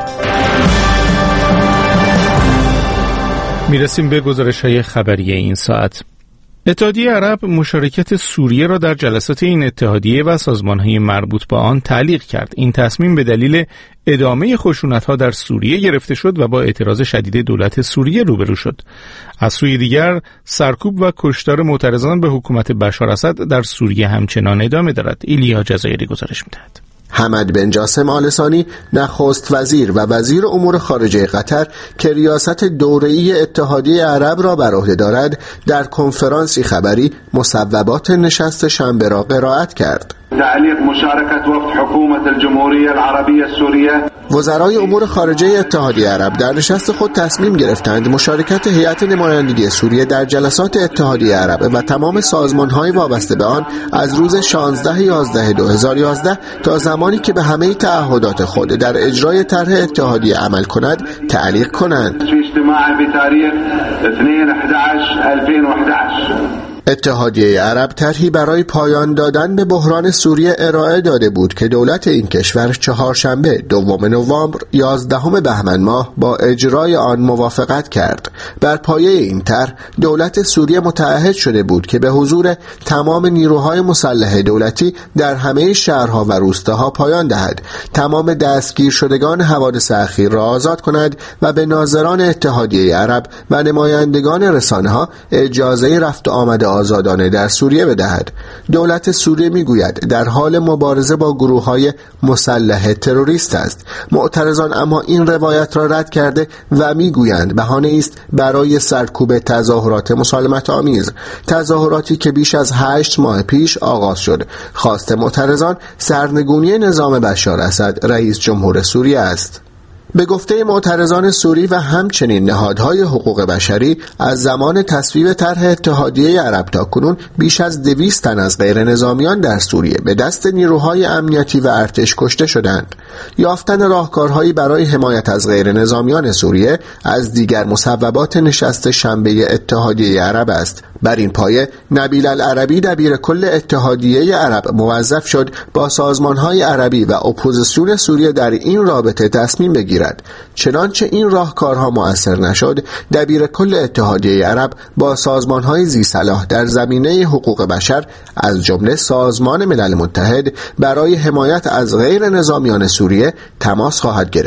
میرسیم به گزارش‌های خبری این ساعت. اتحادیه عرب مشارکت سوریه را در جلسات این اتحادیه و سازمان‌های مربوط با آن تعلیق کرد. این تصمیم به دلیل ادامه خشونت‌ها در سوریه گرفته شد و با اعتراض شدید دولت سوریه روبرو شد. از سوی دیگر سرکوب و کشتار معترضان به حکومت بشار اسد در سوریه همچنان ادامه دارد. ایلیا جزایری گزارش می‌دهد. حمد بن جاسم آل ثانی نخست وزیر و وزیر امور خارجه قطر که ریاست دوره‌ای اتحادیه عرب را بر عهده دارد در کنفرانسی خبری مصوبات نشست شنبه را قرائت کرد. تعلیق مشارکت وفد حکومت الجمهوریه العربیه سوریه. وزرای امور خارجه اتحادیه عرب در نشست خود تصمیم گرفتند مشارکت هیئت نمایندگی سوریه در جلسات اتحادیه عرب و تمام سازمان‌های وابسته به آن از روز شانزده یازده دو هزار و یازده تا زمانی که به همه تعهدات خود در اجرای طرح اتحادیه عمل کند تعلیق کنند. اجتماع بتاریخ اثنين احدعش الفين و احدعش. اتحادیه عرب طرحی برای پایان دادن به بحران سوریه ارائه داده بود که دولت این کشور چهارشنبه دوم نوامبر یازدهم بهمن ماه با اجرای آن موافقت کرد. بر پایه این طرح دولت سوریه متعهد شده بود که به حضور تمام نیروهای مسلح دولتی در همه شهرها و روستاها پایان دهد، تمام دستگیر شدگان حوادث اخیر را آزاد کند و به ناظران اتحادیه عرب و نمایندگان رسانه‌ها اجازه رفت و آمد آزادانه در سوریه بدهد. دولت سوریه میگوید در حال مبارزه با گروه‌های مسلح تروریست است. معترضان اما این روایت را رد کرده و میگویند بهانه است برای سرکوب تظاهرات مسالمت آمیز، تظاهراتی که بیش از هشت ماه پیش آغاز شد. خواست معترضان سرنگونی نظام بشار اسد رئیس جمهور سوریه است. به گفته معترضان سوری و همچنین نهادهای حقوق بشری از زمان تصویب طرح اتحادیه عرب تا کنون بیش از دویست تن از غیر نظامیان در سوریه به دست نیروهای امنیتی و ارتش کشته شدند. یافتن راهکارهایی برای حمایت از غیر نظامیان سوریه از دیگر مصوبات نشست شنبه اتحادیه عرب است. بر این پایه نبیل العربی دبیر کل اتحادیه عرب موظف شد با سازمانهای عربی و اپوزیسیون سوریه در این رابطه تصمیم بگیرد. چنانچه این راهکارها مؤثر نشد، دبیر کل اتحادیه عرب با سازمانهای ذی صلاح در زمینه حقوق بشر از جمله سازمان ملل متحد برای حمایت از غیر نظامیان سوریه تماس خواهد گرفت.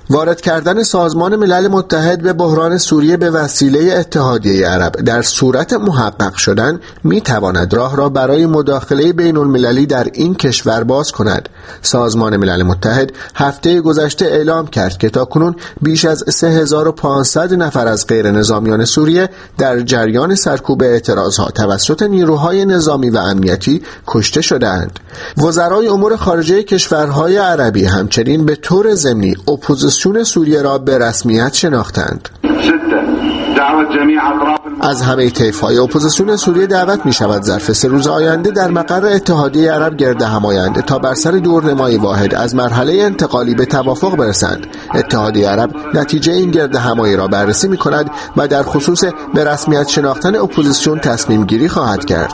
وارد کردن سازمان ملل متحد به بحران سوریه به وسیله اتحادیه عرب در صورت محقق شدن می تواند راه را برای مداخله بین المللی در این کشور باز کند. سازمان ملل متحد هفته گذشته اعلام کرد که تاکنون بیش از سه هزار و پانصد نفر از غیر نظامیان سوریه در جریان سرکوب اعتراضها توسط نیروهای نظامی و امنیتی کشته شدند. وزرای امور خارجه کشورهای عربی همچنین به طور ضمنی اپوزیسیون سوریه را به رسمیت شناختند. از همه طیف‌های اپوزیسیون سوریه دعوت می‌شود ظرف سه روز آینده در مقر اتحادیه عرب گرد هم آیند تا بر سر دورنمایی واحد از مرحله انتقالی به توافق برسند. اتحادیه عرب نتیجه این گرد همایی را بررسی می‌کند و در خصوص به رسمیت شناختن اپوزیسیون تصمیم گیری خواهد کرد.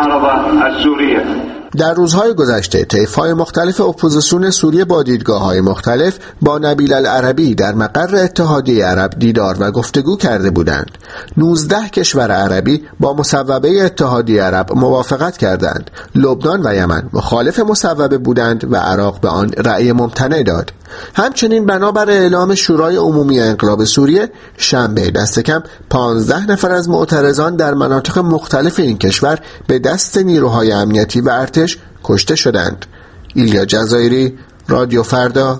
در روزهای گذشته طیف‌های مختلف اپوزیسیون سوریه با دیدگاه‌های مختلف با نبیل العربی در مقر اتحادیه عرب دیدار و گفتگو کرده بودند. نوزده کشور عربی با مصوبه اتحادیه عرب موافقت کردند. لبنان و یمن مخالف مصوبه بودند و عراق به آن رأی ممتنع داد. همچنین بنابر اعلام شورای عمومی انقلاب سوریه شنبه دست کم پانزده نفر از معترضان در مناطق مختلف این کشور به دست نیروهای امنیتی و ارتش کشته شدند. ایلیا جزایری، رادیو فردا.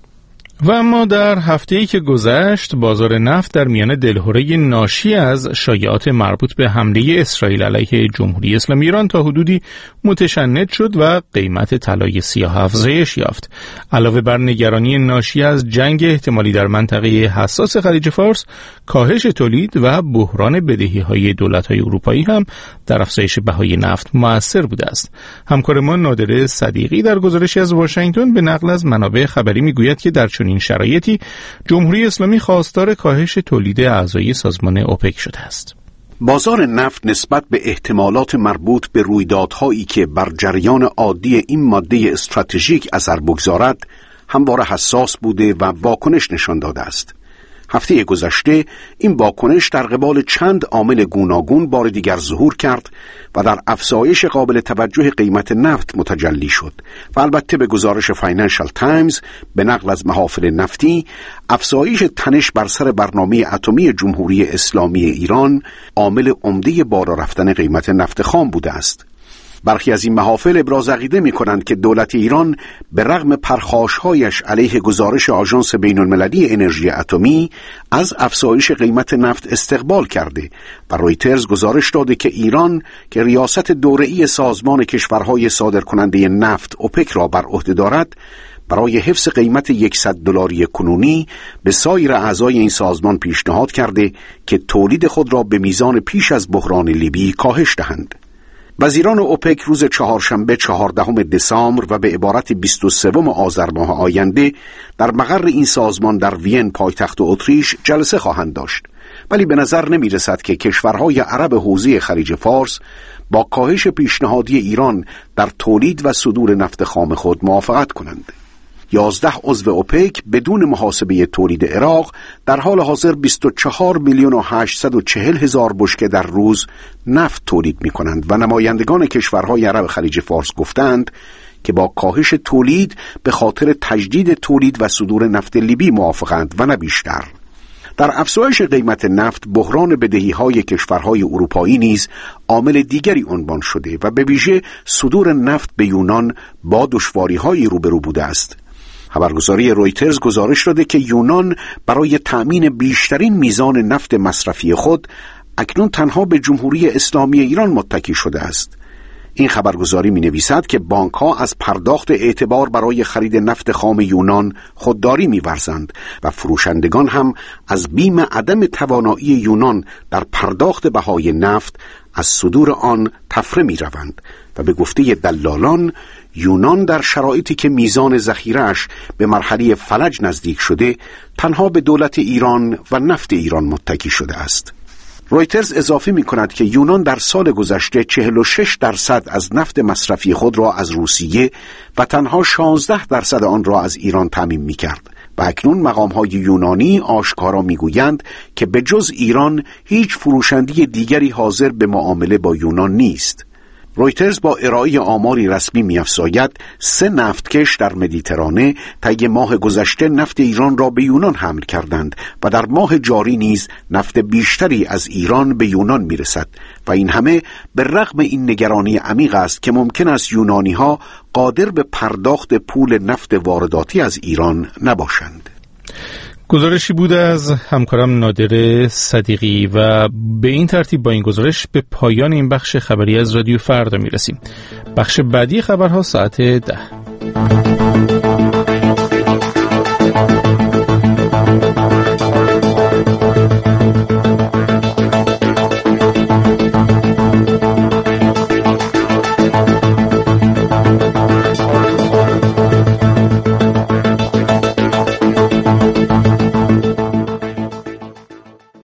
و اما در هفته‌ای که گذشت بازار نفت در میان دلهره ناشی از شایعات مربوط به حمله اسرائیل علیه جمهوری اسلامی ایران تا حدودی متشنج شد و قیمت طلای سیاه افزایش یافت. علاوه بر نگرانی ناشی از جنگ احتمالی در منطقه حساس خلیج فارس، کاهش تولید و بحران بدهی‌های دولت‌های اروپایی هم در افزایش بهای نفت مؤثر بوده است. همکارمان نادره صدیقی در گزارشی از واشنگتن به نقل از منابع خبری میگوید که در این شرایطی جمهوری اسلامی خواستار کاهش تولید اعضای سازمان اوپک شده است. بازار نفت نسبت به احتمالات مربوط به رویدادهایی که بر جریان عادی این ماده استراتژیک اثر بگذارد همواره حساس بوده و واکنش نشان داده است. هفته گذشته این واکنش در قبال چند عامل گوناگون بار دیگر ظهور کرد و در افزایش قابل توجه قیمت نفت متجلی شد و البته به گزارش فاینانشال تایمز به نقل از محافل نفتی افزایش تنش بر سر برنامه اتمی جمهوری اسلامی ایران عامل عمده بالا رفتن قیمت نفت خام بوده است. برخی از این محافل ابراز عقیده می کنند که دولت ایران به رغم پرخاش‌هایش علیه گزارش آژانس بین‌المللی انرژی اتمی از افزایش قیمت نفت استقبال کرده و رویترز گزارش داده که ایران که ریاست دوره‌ای سازمان کشورهای صادرکننده نفت اوپک را بر عهده دارد برای حفظ قیمت صد دلاری کنونی به سایر اعضای این سازمان پیشنهاد کرده که تولید خود را به میزان پیش از بحران لیبی کاهش دهند. وزیران اوپک روز چهارشنبه چهاردهم دسامبر و به عبارت بیست و سوم آذر ماه آینده در مقر این سازمان در وین پایتخت اتریش جلسه خواهند داشت، ولی به نظر نمی رسد که کشورهای عرب حوزه خلیج فارس با کاهش پیشنهادی ایران در تولید و صدور نفت خام خود موافقت کنند. یازده عضو اوپک بدون محاسبه تولید عراق در حال حاضر بیست و چهار میلیون و هشتصد و چهل هزار بشکه در روز نفت تولید می کنند و نمایندگان کشورهای عرب خلیج فارس گفتند که با کاهش تولید به خاطر تجدید تولید و صدور نفت لیبی موافقند و نه بیشتر. در افزایش قیمت نفت بحران بدهی‌های کشورهای اروپایی نیز عامل دیگری عنوان شده و به ویژه صدور نفت به یونان با دشواری‌هایی روبرو بوده است. خبرگزاری رویترز گزارش داده که یونان برای تأمین بیشترین میزان نفت مصرفی خود اکنون تنها به جمهوری اسلامی ایران متکی شده است. این خبرگزاری می نویسد که بانک ها از پرداخت اعتبار برای خرید نفت خام یونان خودداری می ورزند و فروشندگان هم از بیم عدم توانایی یونان در پرداخت بهای نفت از صدور آن تفره می روند و به گفته دلالان یونان در شرایطی که میزان ذخیره‌اش به مرحله فلج نزدیک شده تنها به دولت ایران و نفت ایران متکی شده است. رویترز اضافه می کند که یونان در سال گذشته چهل و شش درصد از نفت مصرفی خود را از روسیه و تنها شانزده درصد آن را از ایران تامین می کرد و اکنون مقام‌های یونانی آشکارا می گویند که به جز ایران هیچ فروشنده دیگری حاضر به معامله با یونان نیست. رویترز با ارائه آماری رسمی می‌افزاید سه نفتکش در مدیترانه طی ماه گذشته نفت ایران را به یونان حمل کردند و در ماه جاری نیز نفت بیشتری از ایران به یونان می‌رسد و این همه به رغم این نگرانی عمیق است که ممکن است یونانی‌ها قادر به پرداخت پول نفت وارداتی از ایران نباشند. گزارشی بود از همکارم نادر صدیقی و به این ترتیب با این گزارش به پایان این بخش خبری از رادیو فردا میرسیم. بخش بعدی خبرها ساعت ده.